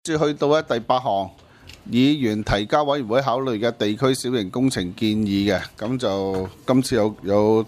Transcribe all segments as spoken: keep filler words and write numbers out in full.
接去到咧第八項，議員提交委員會考慮嘅地區小型工程建議嘅，咁就今次有有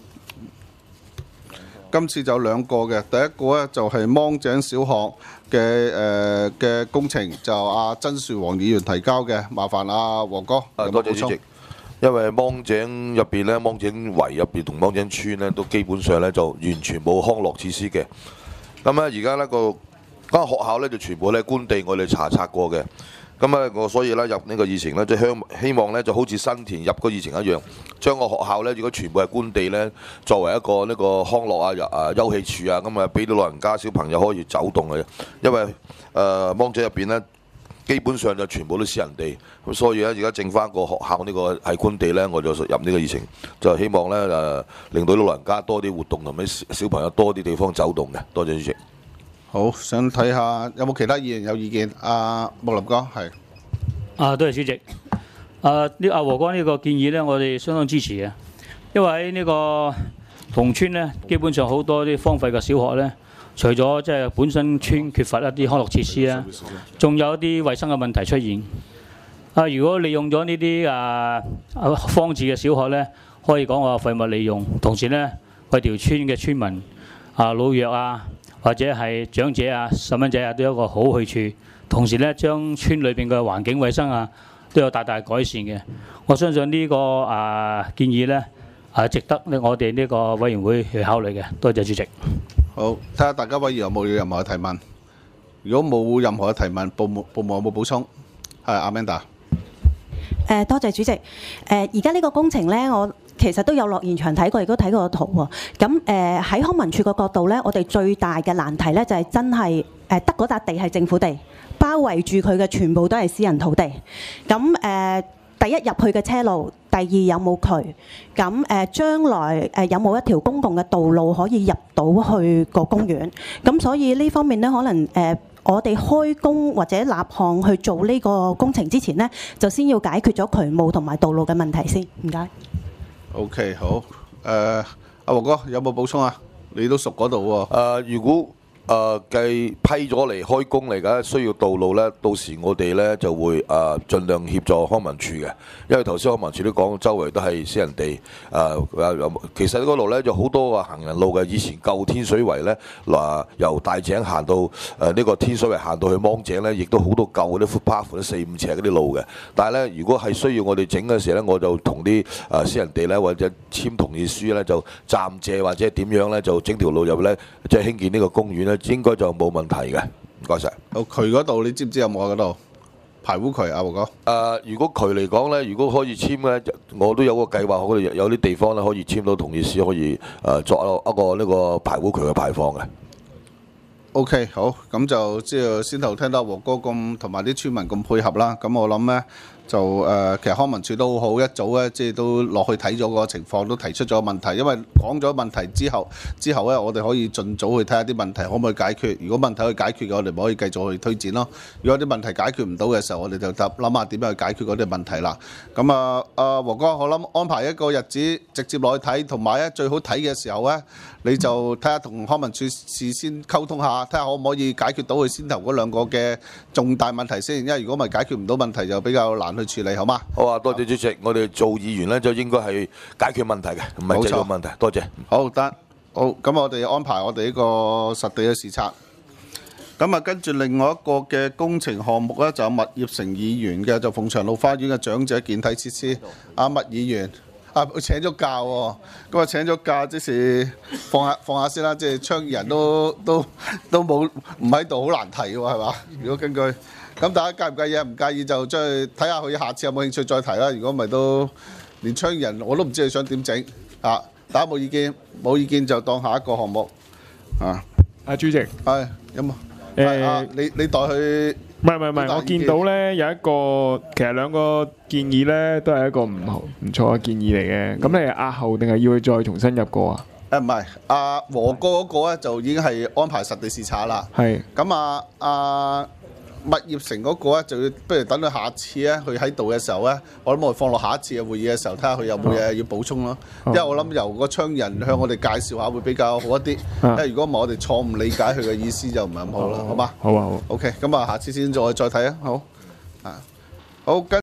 今次就有兩個嘅，第一個咧就係芒井小學嘅誒嘅工程，就阿曾樹煌議員提交嘅，麻煩阿黃哥有冇多謝補充？ 主席。因為芒井入邊咧，芒井圍入邊同芒井村咧，都基本上咧就完全冇康樂設施嘅。咁咧而家呢個間學校咧就全部咧官地，我哋查冊過嘅。咁啊，我所以咧入呢個議程咧，即係希望咧就好似新田入個議程一樣，將個學校咧如果全部係官地咧，作為一個呢個康樂啊、啊休憩處啊，咁啊俾到老人家小朋友可以走動嘅。因為誒芒井入邊咧。基本上就全部都私人地，咁所以咧而家剩翻個學校呢個係官地咧，我就入呢個議程，就希望咧誒、呃、令到老人家多啲活動同埋小朋友多啲地方走動嘅。多謝主席。 好，想睇下有冇其他議員有意見？阿木林哥係。 啊，多謝主席。啊，呢阿和哥呢個建議咧，我哋相當支持嘅，因為喺呢個同村咧，基本上好多啲荒廢嘅小學咧。除咗即係本身村缺乏一啲康樂設施啦，仲有一啲衞生嘅問題出現。啊，如果利用咗呢啲啊啊荒置嘅小學咧，可以講話廢物利用，同時咧為條村嘅村民啊老弱啊或者係長者啊細蚊仔啊都有一個好去處，同時咧將村裏邊嘅環境衞生啊都有大大改善嘅。我相信呢個啊建議咧啊值得我哋呢個委員會去考慮嘅。多謝主席。 好，睇下大家委員有冇任何嘅提問。如果冇任何嘅提問，部門部門有冇補充？係阿 Amanda。 誒，多謝主席。誒，而家呢個工程咧，我其實都有落現場睇過，亦都睇過個圖喎。咁誒喺康文署個角度咧，我哋最大嘅難題咧就係真係誒得嗰笪地係政府地，包圍住佢嘅全部都係私人土地。咁誒。第一入去嘅車路，第二有冇渠，咁誒將來誒有冇一條公共嘅道路可以入到去個公園？咁所以呢方面呢，可能誒我哋開工或者立項去做呢個工程之前呢，就先要解決咗渠務同埋道路嘅問題先。唔該。 OK， 好。誒，阿黃哥有冇補充啊？你都熟嗰度喎。 誒，如果誒計批咗嚟開工嚟㗎，需要道路咧，到時我哋咧就會誒、呃、盡量協助康文署嘅，因為頭先康文署都講周圍都係私人地，誒、呃、其實嗰度咧就好多個行人路嘅，以前舊天水圍咧嗱由大井行到誒呢、呃這個天水圍行到去芒井咧，亦都好多舊嗰啲 footpath 都四五尺嗰啲路嘅，但係咧如果係需要我哋整嘅時候咧，我就同啲誒私人地咧或者簽同意書咧，就暫借或者點樣咧，就整條路入咧，即係興建呢個公園咧。應該就冇問題嘅，唔該晒。 渠嗰度你知唔知有冇啊？嗰度排污渠啊，黃哥。誒、 呃，如果渠嚟講咧，如果可以簽咧，我都有個計劃，嗰度有啲地方咧可以簽到同意書，可以誒、呃、作一個呢個排污渠嘅排放嘅。 OK， 好，咁就即係先頭聽到黃哥咁同埋啲村民咁配合啦。咁我諗咧。就誒、呃，其實康文署都好好，一早咧即係都落去睇咗個情況，都提出咗問題。因為講咗問題之後，之後咧我哋可以盡早去睇下啲問題可唔可以解決。如果問題可以解決嘅，我哋咪可以繼續去推展咯。如果啲問題解決唔到嘅時候，我哋就諗下點樣去解決嗰啲問題啦。咁啊，阿黃哥，我諗安排一個日子直接落去睇，同埋咧最好睇嘅時候咧，你就睇下同康文署事先溝通下，睇下可唔可以解決到佢先頭嗰兩個嘅重大問題先。因為如果咪解決唔到問題，就比較難去處理，好嗎？ 好啊，多謝主席。我哋做議員咧就應該係解決問題嘅，唔係製造問題。多謝。 好得，好，咁我哋安排我哋呢個實地嘅視察。咁啊，跟住另外一個嘅工程項目咧，就有麥業成議員嘅，就鳳翔路花園嘅長者健體設施。阿麥議員，啊，佢請咗假喎，咁啊請咗假，即是放下放下先啦，即係倡議人都都都冇唔喺度，好難提喎，係嘛？如果根據咁，大家介唔介意啊？唔介意就將去睇下佢下次有冇興趣再提啦。如果唔係都連倡議人我都唔知佢想點整啊！大家冇意見，冇意見就當下一個項目啊。 阿主席， 係有冇？誒、啊，你你代佢？ 唔係唔係唔係，我見到咧有一個，其實兩個建議咧都係一個唔好唔錯嘅建議嚟嘅。咁、嗯、你係押後定係要佢再重新入過啊？ 誒唔係，阿和哥嗰個咧就已經係安排實地視察啦。 係。 咁啊，阿物業城嗰個咧，就要不如等佢下次咧，佢喺度嘅時候咧，我諗我哋放落下一次嘅會議嘅時候，睇下佢有冇嘢要補充咯。因為我諗由個商人向我哋介紹下會比較好一啲，因為如果唔係我哋錯誤理解佢嘅意思就唔係咁好啦，好嘛？ 好啊好啊。 OK，咁啊，下次先再再睇啊，好啊，好跟。